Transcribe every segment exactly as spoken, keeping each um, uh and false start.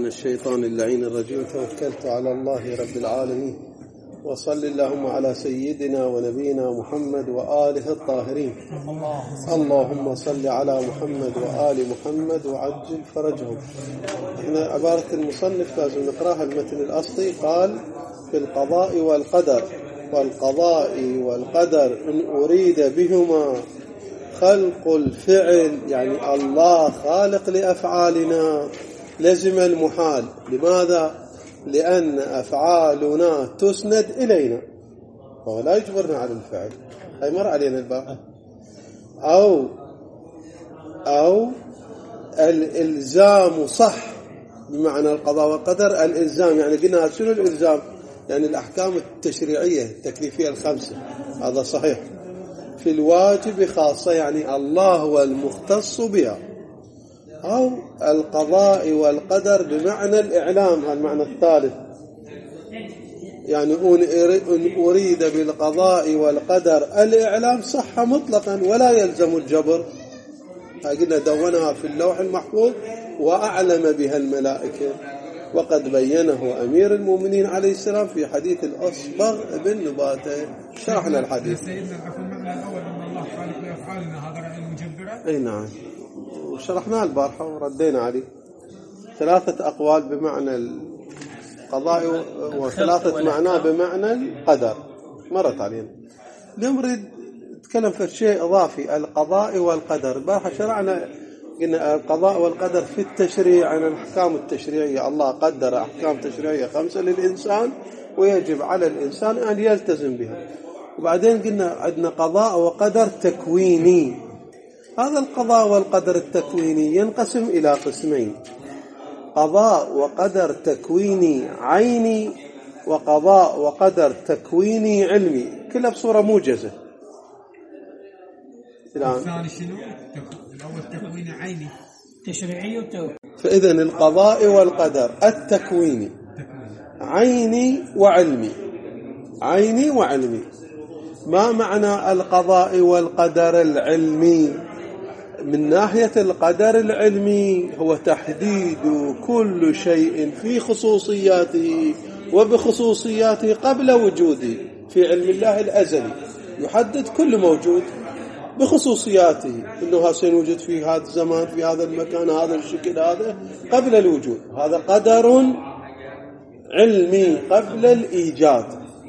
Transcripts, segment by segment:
من الشيطان اللعين الرجيم. توكلت على الله رب العالمين، وصل اللهم على سيدنا ونبينا محمد وآله الطاهرين. اللهم صل على محمد وآل محمد وعجل فرجهم. هنا عبارة المصنف لازم نقراها المتن الأصلي. قال في القضاء والقدر، والقضاء والقدر إن أريد بهما خلق الفعل، يعني الله خالق لأفعالنا، لزم المحال. لماذا؟ لأن أفعالنا تسند إلينا، فهو لا يجبرنا على الفعل. هاي مر علينا الباقي. أو أو الإلزام صح بمعنى القضاء والقدر. الإلزام يعني قلنا شنو الإلزام؟ يعني الأحكام التشريعية التكليفية الخمسة، هذا صحيح. في الواجب خاصة، يعني الله هو المختص بها. أو القضاء والقدر بمعنى الإعلام، هذا المعنى الثالث. يعني إن أريد بالقضاء والقدر الإعلام صح مطلقا ولا يلزم الجبر. قلنا دونها في اللوح المحفوظ وأعلم بها الملائكة، وقد بينه أمير المؤمنين عليه السلام في حديث الأصبغ بن نباتة. شرحنا الحديث. سيدنا في المعنى الأول أن الله خالق لأفعالنا، هذا رأي المجبرة. أي نعم، وشرحناه البارحة وردينا عليه. ثلاثة أقوال بمعنى القضاء، وثلاثة معناه بمعنى القدر مرت علينا. اليوم نريد نتكلم في شيء إضافي، القضاء والقدر. البارحة شرعنا قلنا القضاء والقدر في التشريع، عن الأحكام التشريعية. الله قدر أحكام تشريعية خمسة للإنسان، ويجب على الإنسان أن يلتزم بها. وبعدين قلنا عندنا قضاء وقدر تكويني. هذا القضاء والقدر التكويني ينقسم إلى قسمين: قضاء وقدر تكويني عيني، وقضاء وقدر تكويني علمي، كلها بصورة موجزة. الثاني شنو؟ الأول تكويني عيني تشريعي وتوقيفي. فإذا القضاء والقدر التكويني عيني وعلمي. عيني وعلمي. ما معنى القضاء والقدر العلمي؟ من ناحية القدر العلمي هو تحديد كل شيء في خصوصياته وبخصوصياته قبل وجوده. في علم الله الأزلي يحدد كل موجود بخصوصياته، إنه سيوجد في هذا الزمان في هذا المكان هذا الشكل هذا قبل الوجود. هذا قدر علمي قبل الإيجاد.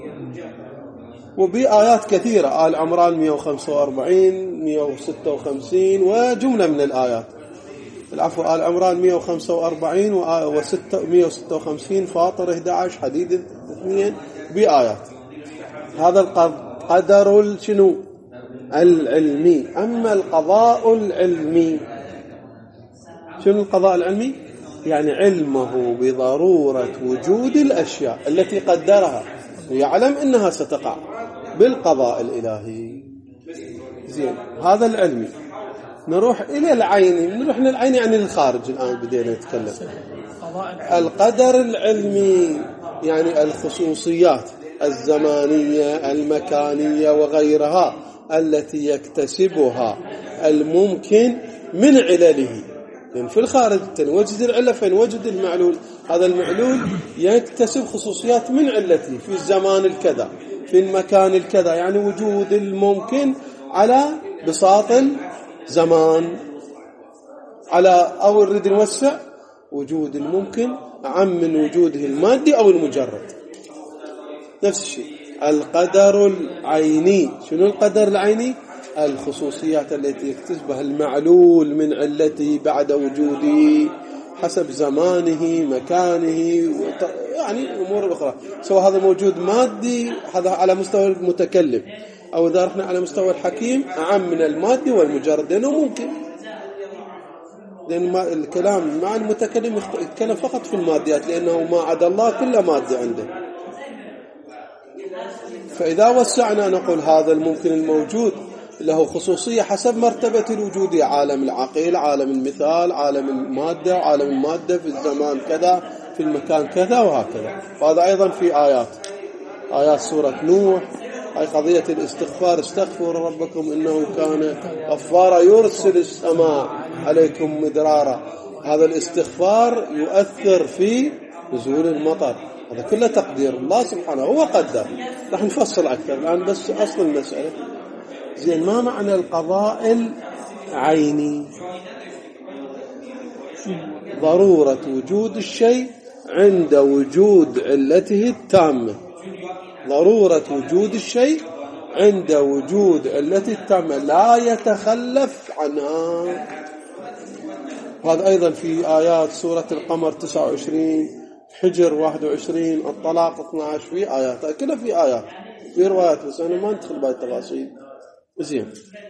وبآيات كثيرة، آل عمران مئة وخمسة وأربعين مئة وستة وخمسين وجملة من الآيات. العفو، آل عمران مئة وخمسة وأربعين ومئة وستة وخمسين، فاطر أحد عشر، حديد اثنين، بآيات. هذا القدر شنو؟ العلمي. أما القضاء العلمي، شنو القضاء العلمي؟ يعني علمه بضرورة وجود الأشياء التي قدرها، ويعلم أنها ستقع بالقضاء الإلهي. زين، هذا العلمي. نروح إلى العين. نروح إلى العين يعني الخارج. الآن بدينا نتكلم. القدر العلمي يعني الخصوصيات الزمانية المكانية وغيرها التي يكتسبها الممكن من علله. يعني في الخارج تنوجد العلة، فينوجد المعلول. هذا المعلول يكتسب خصوصيات من علته في الزمان الكذا في المكان الكذا، يعني وجود الممكن على بساط الزمان. على أو نريد نوسع، وجود الممكن عم من وجوده المادي أو المجرد. نفس الشيء القدر العيني. شنو القدر العيني؟ الخصوصيات التي يكتسبها المعلول من علته بعد وجوده حسب زمانه مكانه، يعني أمور أخرى، سواء هذا موجود مادي هذا على مستوى المتكلم، أو إذا رحنا على مستوى الحكيم أعم من المادي والمجرد، لأنه ممكن. لأن الكلام مع المتكلم يتكلم فقط في الماديات، لأنه ما عدا الله كله مادي عنده. فإذا وسعنا نقول هذا الممكن الموجود له خصوصية حسب مرتبة الوجود، عالم العقيل، عالم المثال، عالم المادة، عالم المادة في الزمان كذا في المكان كذا وهكذا. وهذا أيضا في آيات آيات سورة نوح. هاي قضية الاستغفار: استغفروا ربكم إنه كان غفارا يرسل السماء عليكم مدرارا. هذا الاستغفار يؤثر في نزول المطر، هذا كله تقدير الله سبحانه، هو قدر. راح نفصل أكثر الآن بس أصل المسألة. زين، ما معنى القضاء العيني؟ ضرورة وجود الشيء عند وجود علته التامة. ضرورة وجود الشيء عند وجود علته التامة لا يتخلف عنها. هذا أيضا في آيات سورة القمر تسعة وعشرين، حجر واحد وعشرين، الطلاق اثني عشر، في آيات كلها في آيات في روايات، بس أنا ما ندخل بهاي التفاصيل. زين،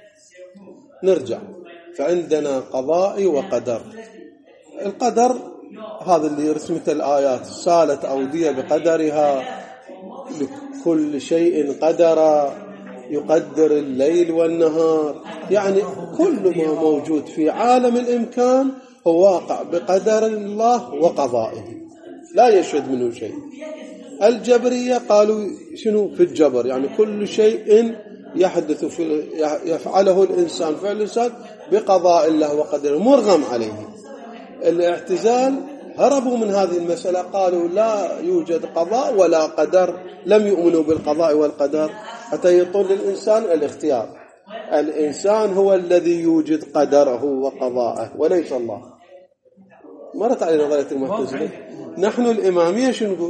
نرجع. فعندنا قضاء وقدر. القدر هذا اللي رسمته الآيات، سالت أودية بقدرها، لكل شيء قدر، يقدر الليل والنهار، يعني كل ما موجود في عالم الإمكان هو واقع بقدر الله وقضائه، لا يشهد منه شيء. الجبرية قالوا شنو في الجبر؟ يعني كل شيء يحدث في يفعله الإنسان فعل الإنسان بقضاء الله وقدره مرغم عليه. الاعتزال هربوا من هذه المسألة، قالوا لا يوجد قضاء ولا قدر، لم يؤمنوا بالقضاء والقدر حتى يطول للإنسان الاختيار. الإنسان هو الذي يوجد قدره وقضاءه وليس الله. مرت على نظرية المعتزلة. نحن الإمامية شو نقول؟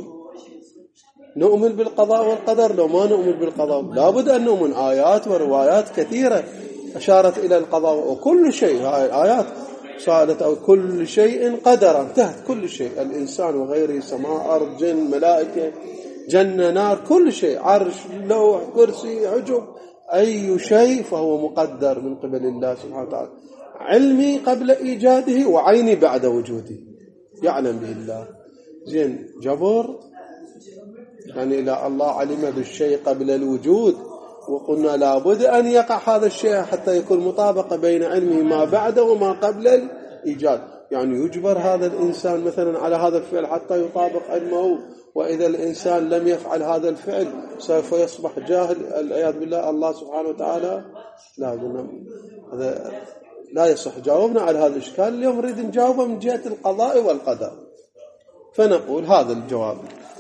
نؤمن بالقضاء والقدر. لو ما نؤمن بالقضاء لابد أن نؤمن. آيات وروايات كثيرة أشارت إلى القضاء، وكل شيء هاي الآيات سالت أو كل شيء قدر، انتهت كل شيء، الإنسان وغيره، سماء أرض جن ملائكة جنة نار، كل شيء، عرش لوح كرسي حجب، أي شيء فهو مقدر من قبل الله سبحانه وتعالى. علمي قبل إيجاده وعيني بعد وجوده، يعلم به الله. زين، جبر يعني لا، الله علم بالشيء قبل الوجود، وقلنا لابد أن يقع هذا الشيء حتى يكون مطابقة بين علمه ما بعد وما قبل الإيجاد. يعني يجبر هذا الإنسان مثلا على هذا الفعل حتى يطابق علمه، وإذا الإنسان لم يفعل هذا الفعل سوف يصبح جاهل العياذ بالله. الله سبحانه وتعالى لا قلنا هذا لا يصح. جاوبنا على هذا الإشكال، اليوم نريد نجاوبه من جهة القضاء والقدر. فنقول هذا الجواب.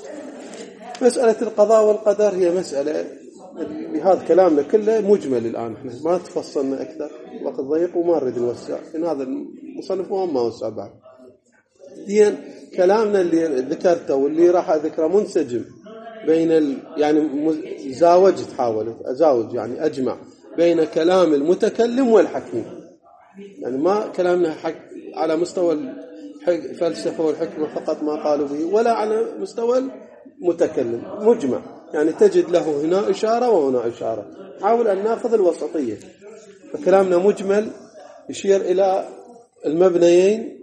مسألة القضاء والقدر هي مسألة، بهذا كلامنا كله مجمل الآن، احنا ما تفصلنا أكثر، وقت ضيق وما نريد نوسع، إن هذا المصنف ما وسع بعد. دين كلامنا اللي ذكرته واللي راح أذكره منسجم بين ال... يعني زاوجت حاولت أزاوج يعني أجمع بين كلام المتكلم والحكيم. يعني ما كلامنا حك... على مستوى الفلسفة والحكمة فقط ما قالوا به، ولا على مستوى المتكلم مجمع، يعني تجد له هنا إشارة وهنا إشارة. حاول أن نأخذ الوسطية. فكلامنا مجمل يشير إلى المبنيين.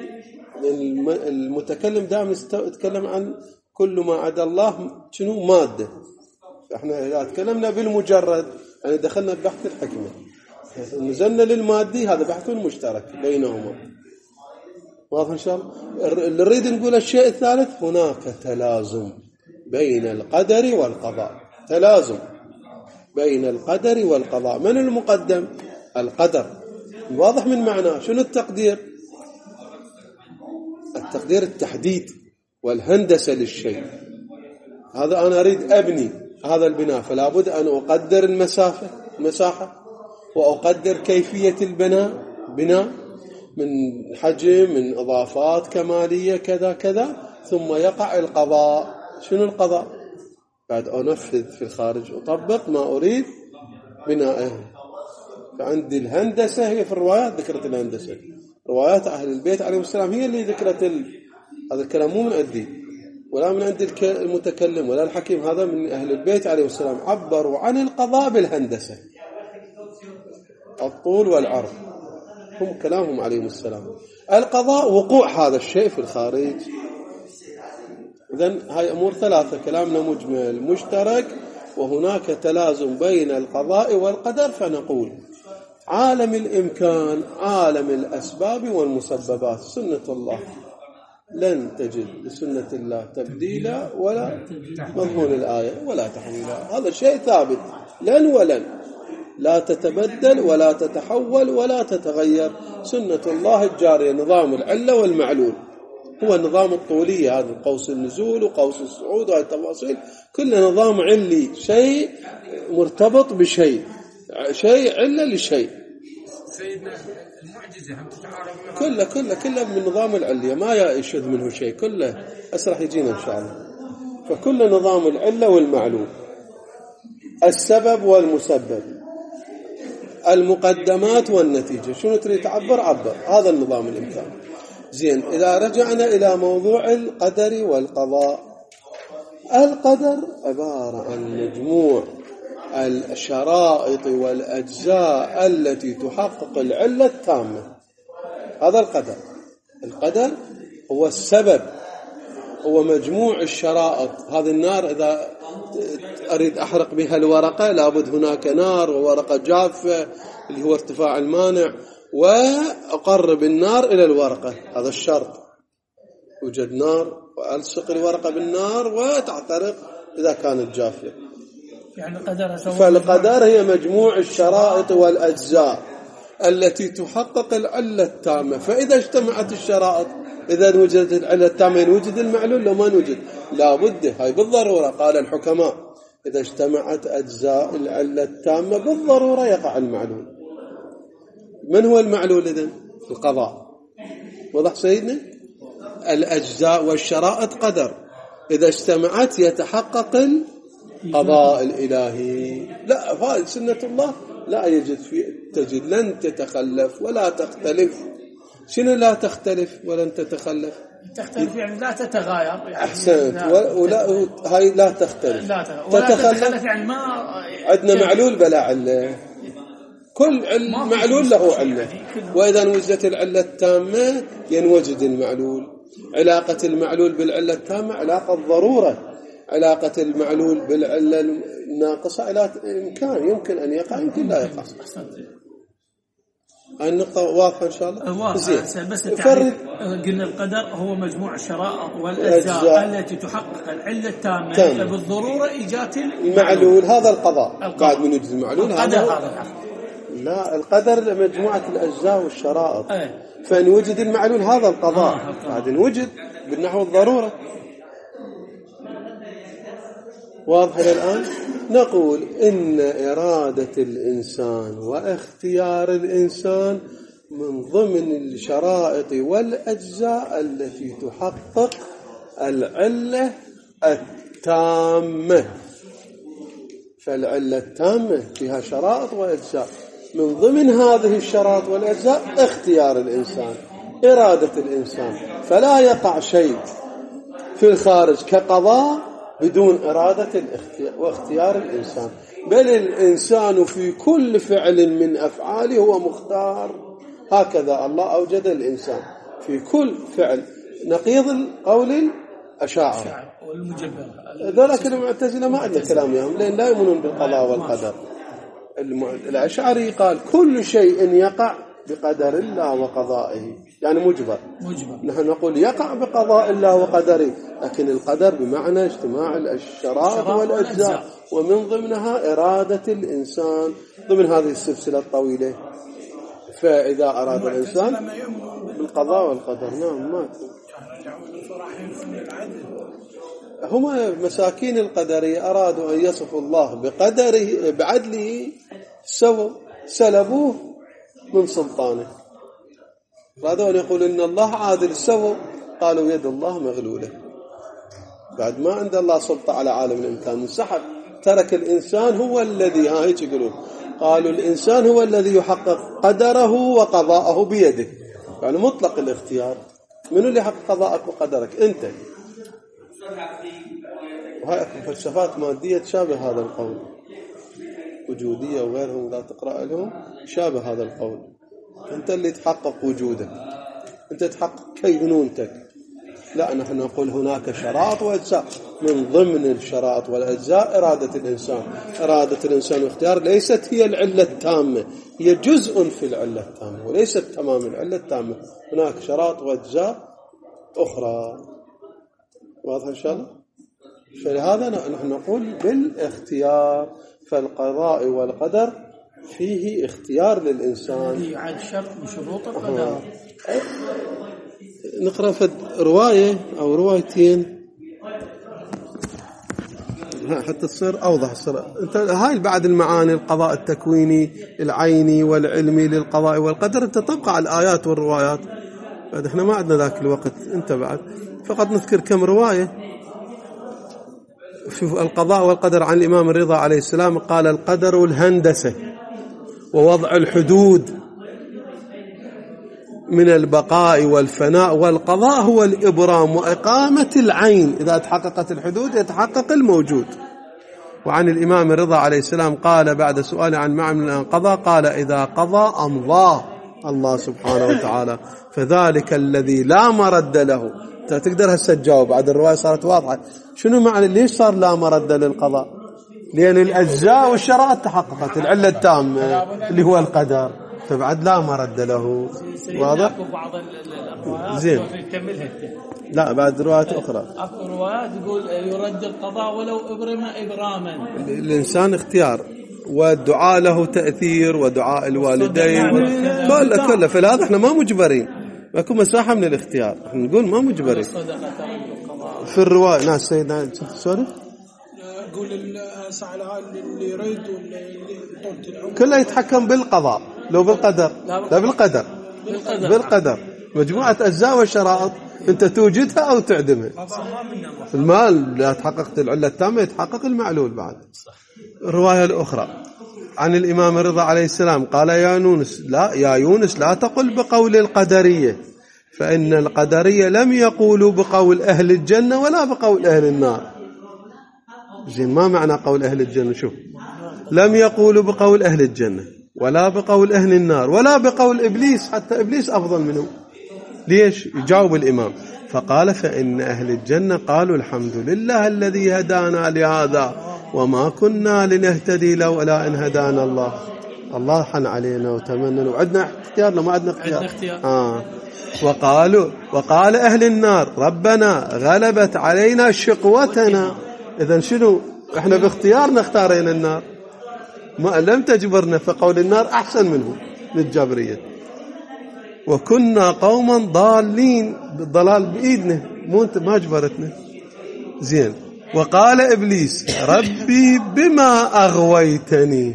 المتكلم دائما يتكلم عن كل ما عدا الله شنو مادة. احنا إذا تكلمنا بالمجرد يعني دخلنا ببحث الحكمة، نزلنا للمادي، هذا بحث مشترك بينهما. واضح إن شاء الله؟ اللي نريد نقول الشيء الثالث، هناك تلازم بين القدر والقضاء. تلازم بين القدر والقضاء. من المقدم؟ القدر. واضح من معناه. شنو التقدير؟ التقدير التحديد والهندسة للشيء. هذا أنا أريد أبني هذا البناء، فلا بد أن أقدر المسافة مساحة، وأقدر كيفية البناء بناء من حجم، من إضافات كمالية كذا كذا، ثم يقع القضاء. شنو القضاء؟ بعد أنفذ في الخارج، أطبق ما أريد بنائه. فعندي الهندسة هي في الروايات ذكرت الهندسة. روايات أهل البيت عليهم السلام هي اللي ذكرت ال... هذا الكلام مو من عندي ولا من عند المتكلم ولا الحكيم، هذا من أهل البيت عليهم السلام. عبروا عن القضاء بالهندسة، الطول والعرض، هم كلامهم عليهم السلام. القضاء وقوع هذا الشيء في الخارج. إذن هاي أمور ثلاثة، كلامنا مجمل مشترك، وهناك تلازم بين القضاء والقدر. فنقول عالم الإمكان عالم الأسباب والمسببات، سنة الله لن تجد لسنة الله تبديلا ولا مضمون الآية ولا تحويلا. هذا شيء ثابت، لن ولن، لا تتبدل ولا تتحول ولا تتغير. سنة الله الجارية، نظام العلة والمعلول، هو النظام الطولي، هذا قوس النزول وقوس الصعود وهذه التفاصيل كله نظام علي، شيء مرتبط بشيء، شيء علة لشيء. سيدنا المعجزة هم تتعارض كله كله كله من نظام العلية، ما يشذ منه شيء، كله أسرح يجينا إن شاء الله. فكل نظام العلة والمعلول، السبب والمسبب، المقدمات والنتيجة. شنو تريد تعبر؟ عبر، هذا النظام الإمكاني. زين، إذا رجعنا إلى موضوع القدر والقضاء، القدر عبارة عن مجموع الشرائط والأجزاء التي تحقق العلة التامة، هذا القدر. القدر هو السبب، هو مجموع الشرائط. هذه النار إذا أريد أحرق بها الورقة لابد هناك نار وورقة جافة اللي هو ارتفاع المانع، وأقرب النار إلى الورقة، هذا الشرط. يوجد نار وألصق الورقة بالنار وتعترق إذا كانت جافة. يعني قدر فالقدر هي مجموع الشرائط والأجزاء التي تحقق العلة التامة. فإذا اجتمعت الشرائط، إذا وجدت العلة التامة نوجد المعلول، لو ما نوجد لا بد، هاي بالضرورة. قال الحكماء إذا اجتمعت أجزاء العلة التامة بالضرورة يقع المعلول. من هو المعلول إذن؟ القضاء. وضح سيدنا؟ الأجزاء والشرائط قدر، إذا اجتمعت يتحقق القضاء الإلهي. لا، فائد سنة الله لا يجد في تجد، لن تتخلف ولا تختلف. شنو لا تختلف ولن تتخلف؟ تختلف يعني لا تتغاير، يعني أحسنت. ولا هاي لا تختلف، لا تتخلف يعني ما عندنا معلول بلا علة، كل معلول له علة. وإذا وجدت العلة التامة ينوجد المعلول. علاقة المعلول بالعلة التامة علاقة ضرورة، علاقة المعلول بالعلة الناقصة علاقة إمكان، يمكن أن يقع يمكن لا يقع. النقطة واضحة إن شاء الله. واضحة. بس التعريف قلنا القدر هو مجموع الشرائط والأجزاء التي تحقق العلة التامة، فبالضرورة إيجاد المعلول. هذا القضاء. بعد من يجز المعلول هذا هذا لا، القدر مجموعة الأجزاء والشرائط. أيه. فإن وجد المعلول هذا القضاء. آه بعد وجد بالنحو الضرورة. واضح الآن؟ نقول إن إرادة الإنسان واختيار الإنسان من ضمن الشرائط والأجزاء التي تحقق العلة التامة. فالعلة التامة فيها شرائط وأجزاء، من ضمن هذه الشرائط والأجزاء اختيار الإنسان، إرادة الإنسان. فلا يقع شيء في الخارج كقضاء بدون إرادة واختيار الإنسان، بل الإنسان في كل فعل من أفعاله هو مختار. هكذا الله أوجد الإنسان في كل فعل، نقيض القول الأشاعرة ذلك المعتزلة ما عندنا كلام يهم، لأن لا يؤمنون بالقضاء والقدر. الأشاعري قال كل شيء يقع بقدر الله وقضائه، يعني مجبر. مجبر. نحن نقول يقع بقضاء الله وقدره، لكن القدر بمعنى اجتماع الشرائط والأجزاء، ومن ضمنها إرادة الإنسان ضمن هذه السلسلة الطويلة. فإذا أراد الإنسان بالقضاء والقدر نعم ما هم مساكين القدرية أرادوا أن يصفوا الله بقدره بعدله، سووا سلبوه من سلطانه. أرادوا أن يقولوا إن الله عادل، سووا قالوا يد الله مغلولة. بعد ما عند الله سلطة على عالم الإمكان انسحب، ترك الإنسان هو الذي ها هيك يقولون، قالوا الإنسان هو الذي يحقق قدره وقضاءه بيده، يعني مطلق الاختيار. من اللي يحقق قضاءك وقدرك؟ أنت. وهي فلسفات مادية تشابه هذا القول، وجودية وغيرهم لا تقرأ لهم، شابه هذا القول. أنت اللي تحقق وجودك، أنت تحقق كينونتك. لا، نحن نقول هناك شرائط وأجزاء، من ضمن الشرائط والأجزاء إرادة الإنسان. إرادة الإنسان واختيار ليست هي العلة التامة، هي جزء في العلة التامة وليست تمام العلة التامة. هناك شرائط وأجزاء أخرى. واضح إن شاء الله؟ فلهذا نحن نقول بالاختيار. فالقضاء والقدر فيه اختيار للإنسان. يعني شرط من شروط القدر. نقرأ في رواية أو روايتين حتى تصير أوضح الصورة. أنت هاي بعد المعاني، القضاء التكويني العيني والعلمي للقضاء والقدر، أنت تبقى على الآيات والروايات. بعد إحنا ما عندنا ذاك الوقت، أنت بعد فقط نذكر كم رواية. شوف القضاء والقدر عن الإمام الرضا عليه السلام قال: القدر الهندسة ووضع الحدود من البقاء والفناء، والقضاء هو الإبرام وإقامة العين، إذا تحققت الحدود يتحقق الموجود. وعن الإمام الرضا عليه السلام قال بعد سؤال عن معنى القضاء قال: إذا قضى أمضاه الله سبحانه وتعالى، فذلك الذي لا مرد له. تقدر هسه تجاوب، بعد الرواية صارت واضحة. شنو معنى ليش صار لا مرد للقضاء؟ لأن الأجزاء والشرائط تحققت، العلة التامة اللي هو القدر، فبعد لا مرد له. واضح؟ زين. لا بعد روايات أخرى. أكو روايات يقول يرد القضاء ولو إبرم إبراما. الإنسان اختيار، والدعاء له تأثير، ودعاء الوالدين كله كله. فلهذا احنا ما مجبرين، ماكو مساحة من الاختيار، احنا نقول ما مجبرين. في الرواية ناس سيدنا سوري يقول سأل اللي يريد كله يتحكم بالقضاء لو بالقدر، لا بالقدر، بالقدر مجموعة أجزاء وشرائط أنت توجدها أو تعدمها. المال لا تحققت العلة التامة يتحقق المعلول. بعد الرواية الأخرى عن الإمام الرضا عليه السلام قال: يا يونس لا يا يونس لا تقل بقول القدرية، فإن القدرية لم يقولوا بقول أهل الجنة ولا بقول أهل النار. زين، ما معنى قول أهل الجنة؟ شوف، لم يقولوا بقول أهل الجنة ولا بقول أهل النار ولا بقول إبليس، حتى إبليس أفضل منه. ليش؟ يجاوب الإمام فقال: فإن أهل الجنة قالوا: الحمد لله الذي هدانا لهذا وما كنا لنهتدي لولا أن هدانا الله. الله حن علينا وتمنى، وعندنا اختيار لو ما عندنا اختيار. آه. وقالوا وقال أهل النار: ربنا غلبت علينا شقوتنا. إذن شنو؟ إحنا باختيار نختارين النار، ما لم تجبرنا، فقول النار أحسن منه للجبرية. وكنا قوما ضالين، بالضلال بإيدنا، مو أنت ما جبرتنا. زين. وقال إبليس: ربي بما أغويتني.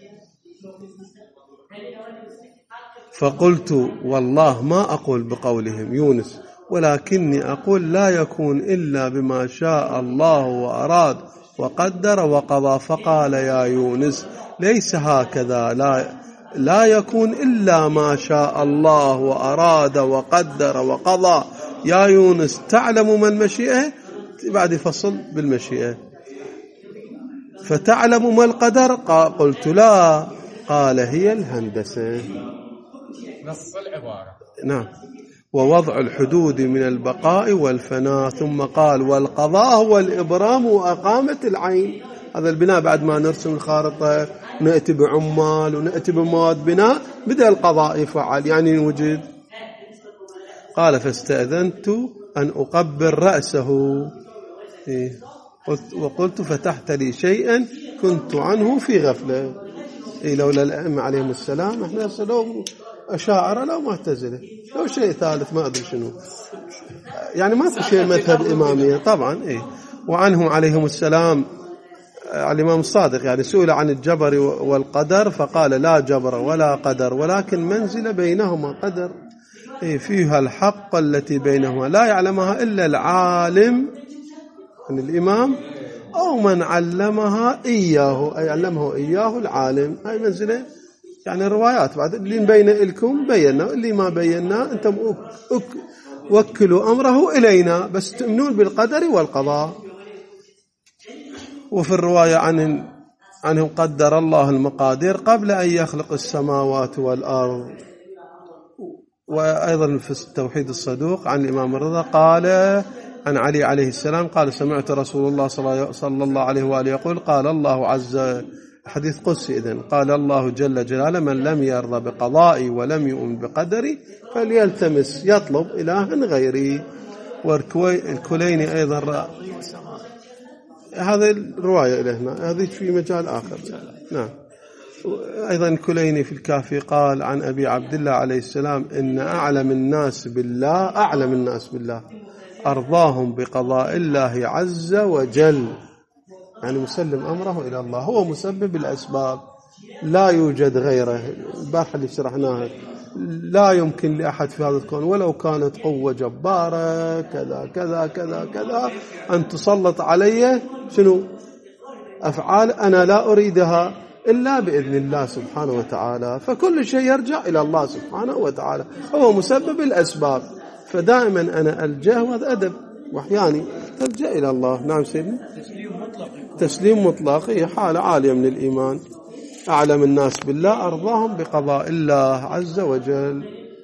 فقلت: والله ما أقول بقولهم يونس، ولكني أقول لا يكون إلا بما شاء الله وأراد وقدر وقضى. فقال: يا يونس ليس هكذا، لا, لا يكون إلا ما شاء الله وأراد وقدر وقضى. يا يونس تعلم ما المشيئة؟ بعد فصل بالمشيئة. فتعلم ما القدر؟ قلت: لا. قال: هي الهندسة. نص العبارة. نعم. ووضع الحدود من البقاء والفناء. ثم قال: والقضاء هو الإبرام وأقامة العين. هذا البناء بعد ما نرسم الخارطة نأتي بعمال ونأتي بمواد بناء، بدأ القضاء يفعل، يعني وجد. قال: فاستأذنت أن أقبل رأسه. وقلت: فتحت لي شيئا كنت عنه في غفلة. إيه لولا الأئمة عليهم السلام احنا لو أشاعرة لو معتزلة لو شيء ثالث ما أدري شنو، يعني ما في شيء مذهب إمامية طبعا. إيه. وعنهم عليهم السلام الإمام الصادق يعني سئل عن الجبر والقدر فقال: لا جبر ولا قدر، ولكن منزل بينهما قدر، إيه فيها الحق التي بينهما لا يعلمها إلا العالم من الإمام أو من علمها إياه، أي علمه إياه العالم. هاي منزلة يعني الروايات بعد اللي مبين لكم بينا، اللي ما بينا أنتم وكلوا أمره إلينا، بس تؤمنون بالقدر والقضاء. وفي الرواية عن عنه قدر الله المقادير قبل أن يخلق السماوات والأرض. وأيضا في التوحيد الصدوق عن الإمام الرضا قال عن علي عليه السلام قال: سمعت رسول الله صلى الله عليه وآله يقول: قال الله عز حديث قدسي إذن قال الله جل جلاله: من لم يرضى بقضائي ولم يؤمن بقدري فليلتمس يطلب إلها غيري. والكليني أيضا رأى هذه الرواية إلينا، هذه في مجال آخر. نعم. أيضا الكليني في الكافي قال عن أبي عبد الله عليه السلام إن أعلم الناس بالله أعلم الناس بالله أرضاهم بقضاء الله عز وجل، يعني مسلم أمره إلى الله، هو مسبب الأسباب لا يوجد غيره. البارحة اللي شرحناها لا يمكن لأحد في هذا الكون ولو كانت قوة جبارة كذا كذا كذا كذا أن تسلط علي شنو أفعال أنا لا أريدها إلا بإذن الله سبحانه وتعالى. فكل شيء يرجع إلى الله سبحانه وتعالى، هو مسبب الأسباب. فدائما أنا ألجأ، وهذا أدب وأحياني تلجأ إلى الله. نعم سيدنا، تسليم مطلق، تسليم مطلق هي حالة عالية من الإيمان. أعلم الناس بالله أرضاهم بقضاء الله عز وجل.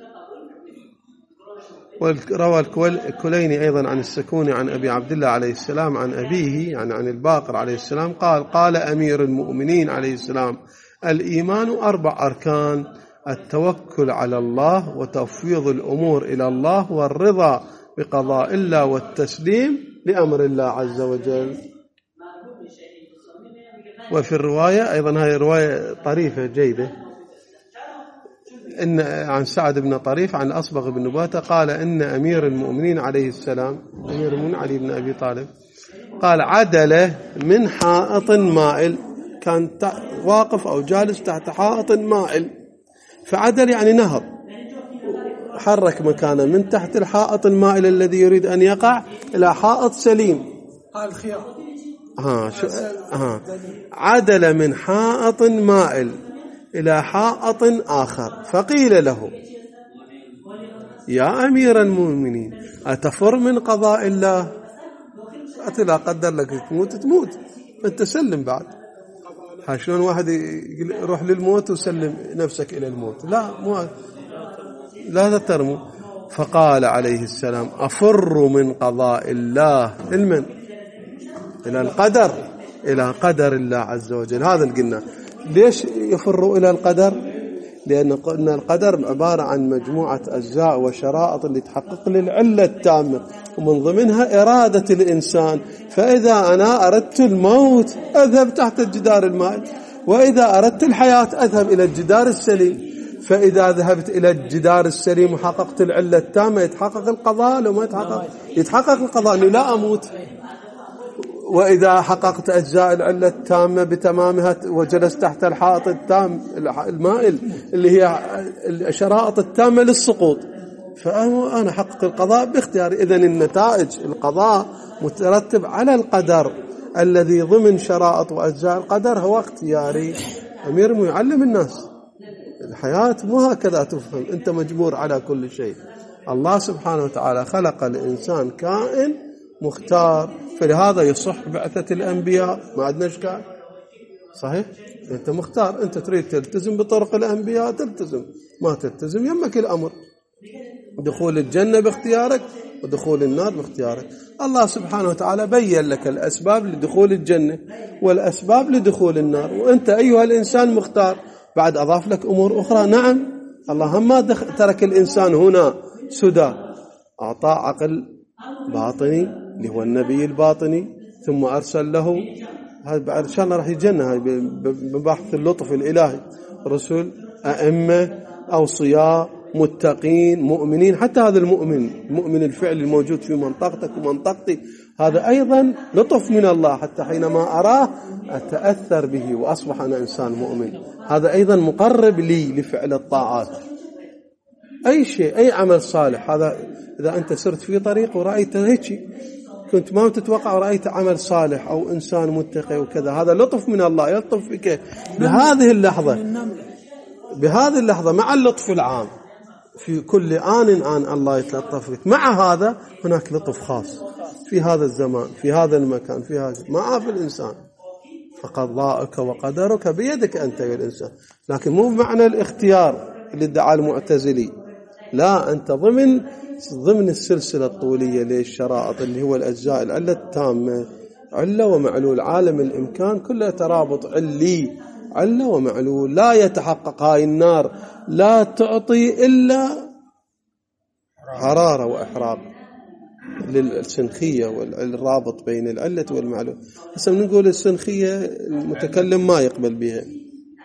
وروى الكليني أيضا عن السكوني عن أبي عبد الله عليه السلام عن أبيه يعني عن الباقر عليه السلام قال قال أمير المؤمنين عليه السلام الإيمان أربع أركان: التوكل على الله وتفويض الأمور إلى الله والرضا بقضاء الله والتسليم لأمر الله عز وجل. وفي الرواية أيضا هذه رواية طريفة جيدة إن عن سعد بن طريف عن أصبغ بن نباتة قال إن أمير المؤمنين عليه السلام أمير المؤمنين علي بن أبي طالب قال عدل من حائط مائل، كان واقف أو جالس تحت حائط مائل، فعدل يعني نهض، حرك مكانه من تحت الحائط المائل الذي يريد أن يقع إلى حائط سليم. الخيار ها شو ها عدل من حائط مائل إلى حائط آخر، فقيل له يا أمير المؤمنين أتفر من قضاء الله؟ أتلا قدر لك تموت تموت، أنت سلم بعد. شلون واحد يروح للموت وسلم نفسك إلى الموت؟ لا مو لا تترموا. فقال عليه السلام أفر من قضاء الله المن إلى القدر، إلى قدر الله عز وجل. هذا اللي قلنا. ليش يفروا إلى القدر؟ لأن قلنا القدر عبارة عن مجموعة أجزاء وشرائط اللي تحقق للعلة التامة، ومن ضمنها إرادة الإنسان. فإذا أنا أردت الموت أذهب تحت الجدار المائل، وإذا أردت الحياة أذهب إلى الجدار السليم. فإذا ذهبت إلى الجدار السليم وحققت العلة التامة يتحقق القضاء، لو ما يتحقق يتحقق القضاء أنه لا أموت. وإذا حققت أجزاء العلة التامة بتمامها وجلست تحت الحائط التام المائل اللي هي الشرائط التامة للسقوط، فأنا حقق القضاء باختياري. إذن النتائج القضاء مترتب على القدر الذي ضمن شرائط وأجزاء القدر هو اختياري. أمير يعلم الناس الحياة مو هكذا تفهم، أنت مجبور على كل شيء. الله سبحانه وتعالى خلق الإنسان كائن مختار، فلهذا يصح بعثة الأنبياء. ما عندنا إشكال، صحيح؟ أنت مختار، أنت تريد تلتزم بطرق الأنبياء تلتزم، ما تلتزم يمك الأمر. دخول الجنة باختيارك ودخول النار باختيارك. الله سبحانه وتعالى بين لك الأسباب لدخول الجنة والأسباب لدخول النار، وأنت أيها الإنسان مختار. بعد أضاف لك أمور أخرى. نعم الله ما ترك الإنسان هنا سدى، أعطى عقل باطني اللي هو النبي الباطني، ثم أرسل له هذا بعد إن شاء الله راح يجينا هاي ببحث اللطف الإلهي، رسل، أئمة، أوصياء، متقين، مؤمنين. حتى هذا المؤمن المؤمن الفعل الموجود في منطقتك ومنطقتي هذا أيضا لطف من الله، حتى حينما أراه أتأثر به وأصبح أنا إنسان مؤمن. هذا أيضا مقرب لي لفعل الطاعات. أي شيء أي عمل صالح، هذا إذا أنت سرت في طريق ورأيت هيك كنت ما تتوقع ورأيت عمل صالح أو إنسان متقي وكذا، هذا لطف من الله يلطف بك بهذه اللحظة، بهذه اللحظة مع اللطف العام. في كل آن آن الله يتلطف بك. مع هذا هناك لطف خاص في هذا الزمان في هذا المكان في هذا ما في الإنسان. فقضاءك وقدرك بيدك أنت يا الإنسان، لكن مو بمعنى الاختيار اللي ادعى المعتزلي، لا، أنت ضمن ضمن السلسلة الطولية للشرائط اللي هو الأجزاء العلة التامة، علة ومعلول، عالم الإمكان كله ترابط علي، علة ومعلول. لا يتحقق هاي النار، لا تعطي إلا حرارة وإحراق للسنخية والرابط بين العلة والمعلول. هسه نقول السنخية المتكلم ما يقبل بها،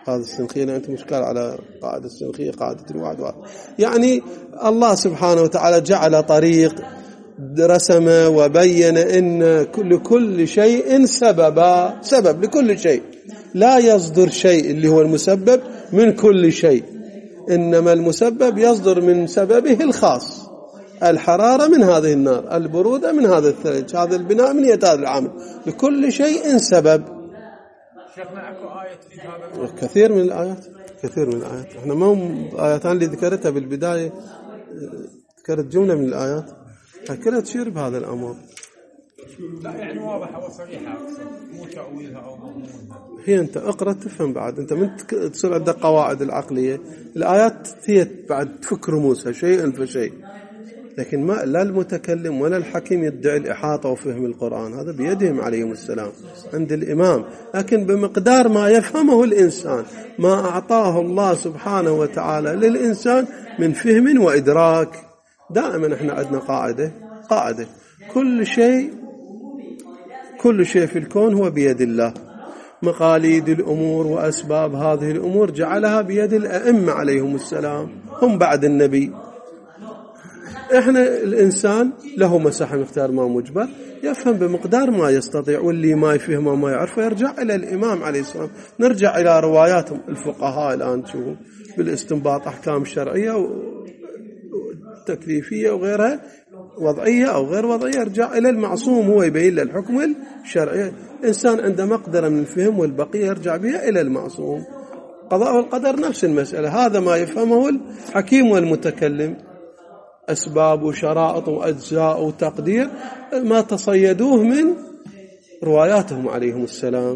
هذا السنخية أنت مشكال على قاعدة السنخية قاعدة الواحد واحد. يعني الله سبحانه وتعالى جعل طريق رسم وبين إن لكل شيء سببا، سبب لكل شيء، لا يصدر شيء اللي هو المسبب من كل شيء، إنما المسبب يصدر من سببه الخاص. الحرارة من هذه النار، البرودة من هذا الثلج، هذا البناء من هذا العامل، لكل شيء سبب. شيخنا اكو آية في هذا؟ كثير من الآيات، كثير من الآيات. احنا ما هم آياتان اللي ذكرتها بالبداية، ذكرت جملة من الآيات كلها تشير بهذا الأمر. لا يعني واضحة وصريحة، مو تأويلها أو مضمونها. هي أنت اقرأ تفهم بعد. أنت من تصير عندك قواعد العقلية، الآيات هي بعد تفك رموزها شيئا فشيء، لكن ما لا المتكلم ولا الحكيم يدعي الإحاطة وفهم القرآن، هذا بيدهم عليهم السلام عند الإمام، لكن بمقدار ما يفهمه الإنسان، ما أعطاه الله سبحانه وتعالى للإنسان من فهم وإدراك. دائما احنا عندنا قاعدة قاعدة كل شيء كل شيء في الكون هو بيد الله. مقاليد الأمور وأسباب هذه الأمور جعلها بيد الأئمة عليهم السلام، هم بعد النبي. احنا الإنسان له مساحة مختار ما مجبر، يفهم بمقدار ما يستطيع، واللي ما يفهمه وما يعرفه يرجع إلى الإمام عليه السلام. نرجع إلى رواياتهم الفقهاء الآن تشوفوا بالاستنباط أحكام شرعية وتكليفية وغيرها، وضعية أو غير وضعية، يرجع إلى المعصوم هو يبين له الحكم الشرعي. إنسان عنده مقدرة من الفهم والبقية يرجع بها إلى المعصوم. قضاء والقدر نفس المسألة، هذا ما يفهمه الحكيم والمتكلم، أسباب وشرائط وأجزاء وتقدير، ما تصيدوه من رواياتهم عليهم السلام.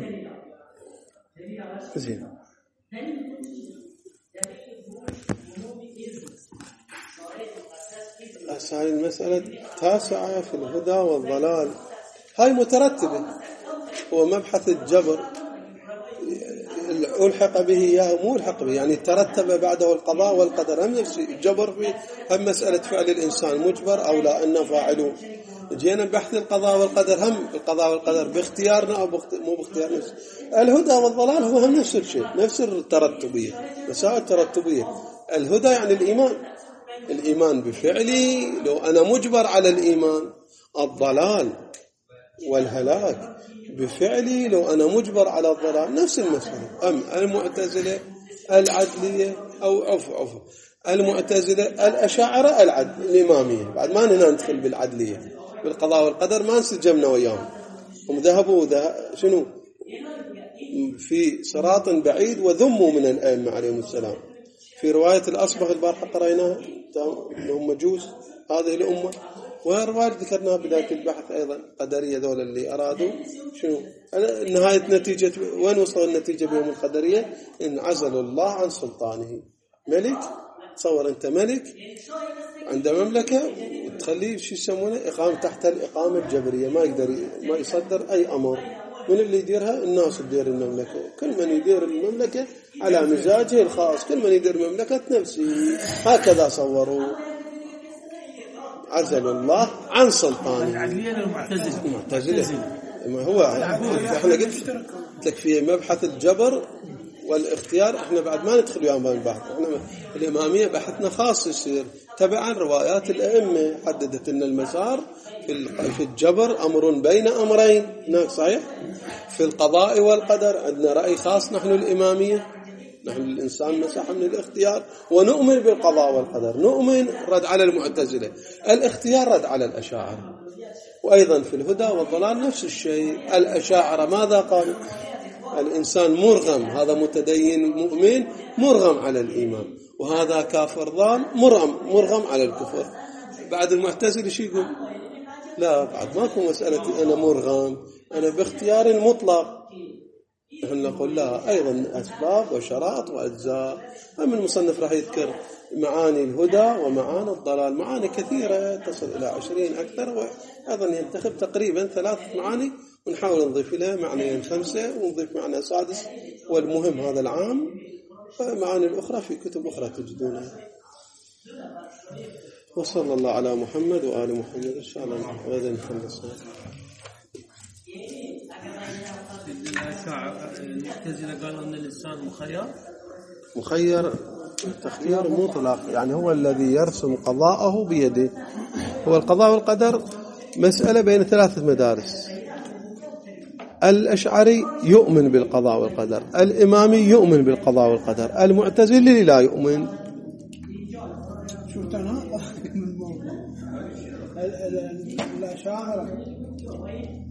زين. هاي المسألة تاسعة في الهدى والضلال، هاي مترتبة، هو مبحث الجبر ألحق به إياه مو ألحق به، يعني ترتب بعده القضاء والقدر. هم نفس الجبر في هم مسألة فعل الإنسان مجبر أو لا أنه فاعله. جينا بحث القضاء والقدر، هم القضاء والقدر باختيارنا أو مو باختيارنا. الهدى والضلال هو هم نفس الشيء، نفس الترتبية، مسائل ترتبية. الهدى يعني الإيمان، الإيمان بفعلي لو أنا مجبر على الإيمان. الضلال والهلاك بفعلي لو أنا مجبر على الضلال، نفس المسألة. أم المعتزلة العدلية أو عفو عفو المعتزلة الأشاعرة العدل الإمامية، بعد ما هنا ندخل بالعدلية بالقضاء والقدر، ما انسجمنا وياهم. هم ذهبوا شنو في صراط بعيد وذموا من الأئمة عليهم السلام. في رواية الأصبغ البارحة قرأناها هم مجوس هذه الأمة، ورواية ذكرناها بداية البحث أيضا قدرية ذول اللي أرادوا شنو نهاية نتيجة، وين وصلوا النتيجة بهم القدرية؟ إن عزل الله عن سلطانه. ملك، تصور أنت ملك عند مملكة وتخليه شو يسمونه إقامة تحت الإقامة الجبرية، ما يقدر ما يصدر أي أمر. من اللي يديرها؟ الناس تدير المملكة، كل من يدير المملكة على مزاجه الخاص، كل من يدير مملكة نفسه، هكذا صوروا. عزل الله عن سلطانه. العدلية للمعتزلة. المعتزلة ما هو احنا قلت لك في مبحث الجبر والاختيار، احنا بعد ما ندخل وياهم بالبحث. احنا الإمامية بحثنا خاص يصير تبعا روايات الأئمة، حددت لنا المسار في الجبر أمر بين أمرين، هناك صحيح. في القضاء والقدر عندنا رأي خاص نحن الإمامية، نحن الإنسان مساحة من الاختيار، ونؤمن بالقضاء والقدر. نؤمن رد على المعتزلة، الاختيار رد على الأشاعرة. وأيضا في الهدى والضلال نفس الشيء. الأشاعرة ماذا قالوا؟ الإنسان مرغم، هذا متدين مؤمن مرغم على الإيمان، وهذا كافر ضال مرغم مرغم على الكفر. بعد المعتزلة شو يقول؟ لا، بعد ماكو مسألة أنا مرغم، أنا باختيار مطلق. نحن نقول لا، أيضا أسباب وشرائط وأجزاء. أما المصنف راح يذكر معاني الهدى ومعاني الضلال، معاني كثيرة تصل إلى عشرين أكثر، وأيضا ينتخب تقريبا ثلاث معاني ونحاول نضيف لها معنيين خمسة، ونضيف معنى سادس والمهم هذا العام، ومعاني الأخرى في كتب أخرى تجدونها. وصلى الله على محمد وآل محمد. إن شاء الله غدا نخلص. المعتزلة قالوا أن الإنسان مخير. مخير تخيير مطلق، يعني هو الذي يرسم قضاءه بيده. هو القضاء والقدر مسألة بين ثلاثة مدارس. الأشعري يؤمن بالقضاء والقدر، الإمامي يؤمن بالقضاء والقدر، المعتزلي لا يؤمن. شفت أنا من الموضوع الأشاعرة